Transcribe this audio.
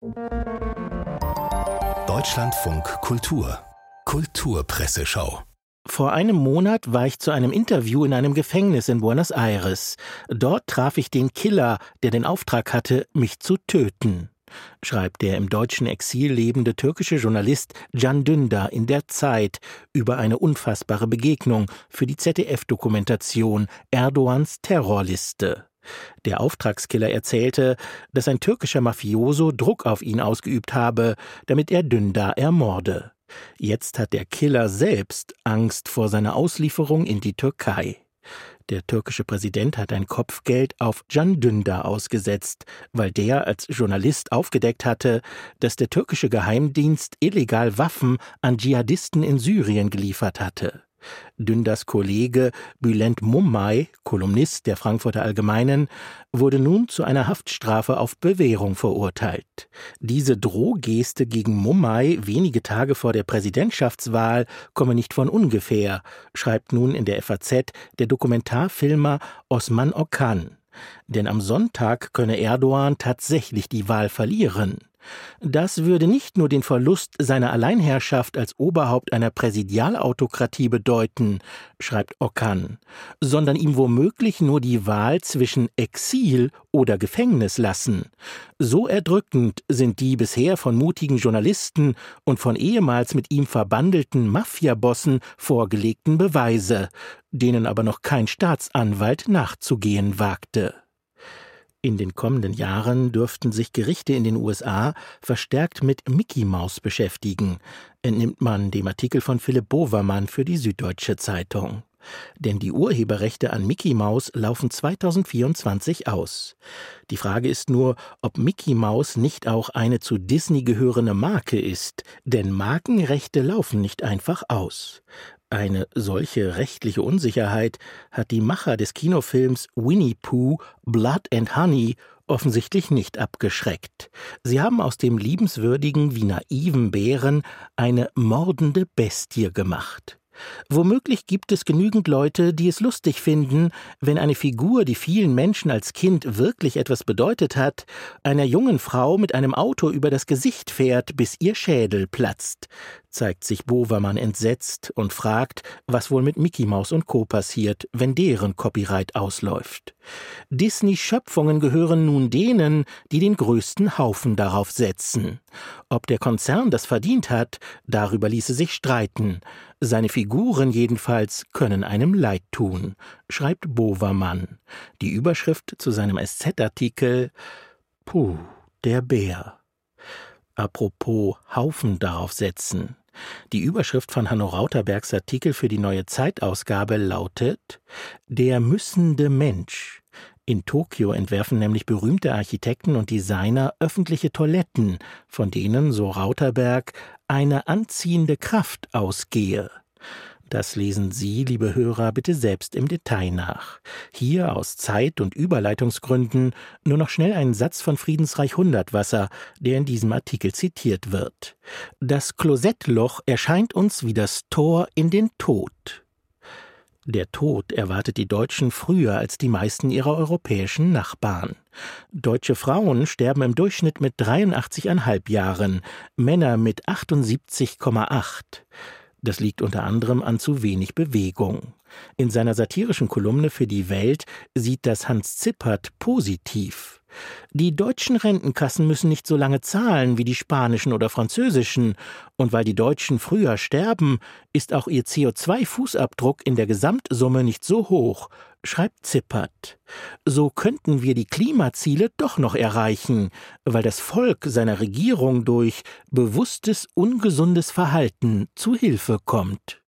Deutschlandfunk Kultur Kulturpresseschau. Vor einem Monat war ich zu einem Interview in einem Gefängnis in Buenos Aires. Dort traf ich den Killer, der den Auftrag hatte, mich zu töten, schreibt der im deutschen Exil lebende türkische Journalist Can Dündar in der Zeit über eine unfassbare Begegnung für die ZDF-Dokumentation Erdogans Terrorliste. Der Auftragskiller erzählte, dass ein türkischer Mafioso Druck auf ihn ausgeübt habe, damit er Dündar ermorde. Jetzt hat der Killer selbst Angst vor seiner Auslieferung in die Türkei. Der türkische Präsident hat ein Kopfgeld auf Can Dündar ausgesetzt, weil der als Journalist aufgedeckt hatte, dass der türkische Geheimdienst illegal Waffen an Dschihadisten in Syrien geliefert hatte. Dündars Kollege Bülent Mummay, Kolumnist der Frankfurter Allgemeinen, wurde nun zu einer Haftstrafe auf Bewährung verurteilt. Diese Drohgeste gegen Mummay wenige Tage vor der Präsidentschaftswahl komme nicht von ungefähr, schreibt nun in der FAZ der Dokumentarfilmer Osman Okan. Denn am Sonntag könne Erdogan tatsächlich die Wahl verlieren. Das würde nicht nur den Verlust seiner Alleinherrschaft als Oberhaupt einer Präsidialautokratie bedeuten, schreibt Okan, sondern ihm womöglich nur die Wahl zwischen Exil oder Gefängnis lassen. So erdrückend sind die bisher von mutigen Journalisten und von ehemals mit ihm verbandelten Mafiabossen vorgelegten Beweise, denen aber noch kein Staatsanwalt nachzugehen wagte. In den kommenden Jahren dürften sich Gerichte in den USA verstärkt mit Mickey Maus beschäftigen, entnimmt man dem Artikel von Philipp Bovermann für die Süddeutsche Zeitung. Denn die Urheberrechte an Mickey Maus laufen 2024 aus. Die Frage ist nur, ob Mickey Maus nicht auch eine zu Disney gehörende Marke ist, denn Markenrechte laufen nicht einfach aus. Eine solche rechtliche Unsicherheit hat die Macher des Kinofilms Winnie Pooh, Blood and Honey offensichtlich nicht abgeschreckt. Sie haben aus dem liebenswürdigen wie naiven Bären eine mordende Bestie gemacht. Womöglich gibt es genügend Leute, die es lustig finden, wenn eine Figur, die vielen Menschen als Kind wirklich etwas bedeutet hat, einer jungen Frau mit einem Auto über das Gesicht fährt, bis ihr Schädel platzt, zeigt sich Bovermann entsetzt und fragt, was wohl mit Mickey Maus und Co. passiert, wenn deren Copyright ausläuft. Disney-Schöpfungen gehören nun denen, die den größten Haufen darauf setzen. Ob der Konzern das verdient hat, darüber ließe sich streiten. Seine Figuren jedenfalls können einem leid tun, schreibt Bovermann. Die Überschrift zu seinem SZ-Artikel: Puh, der Bär. Apropos Haufen darauf setzen. Die Überschrift von Hanno Rauterbergs Artikel für die Neue Zeitausgabe lautet: Der müssende Mensch. In Tokio entwerfen nämlich berühmte Architekten und Designer öffentliche Toiletten, von denen, so Rauterberg, eine anziehende Kraft ausgehe. Das lesen Sie, liebe Hörer, bitte selbst im Detail nach. Hier aus Zeit- und Überleitungsgründen nur noch schnell ein Satz von Friedensreich Hundertwasser, der in diesem Artikel zitiert wird. Das Klosettloch erscheint uns wie das Tor in den Tod. Der Tod erwartet die Deutschen früher als die meisten ihrer europäischen Nachbarn. Deutsche Frauen sterben im Durchschnitt mit 83,5 Jahren, Männer mit 78,8. Das liegt unter anderem an zu wenig Bewegung. In seiner satirischen Kolumne für die Welt sieht das Hans Zippert positiv. Die deutschen Rentenkassen müssen nicht so lange zahlen wie die spanischen oder französischen, und weil die Deutschen früher sterben, ist auch ihr CO2-Fußabdruck in der Gesamtsumme nicht so hoch, schreibt Zippert. So könnten wir die Klimaziele doch noch erreichen, weil das Volk seiner Regierung durch bewusstes, ungesundes Verhalten zu Hilfe kommt.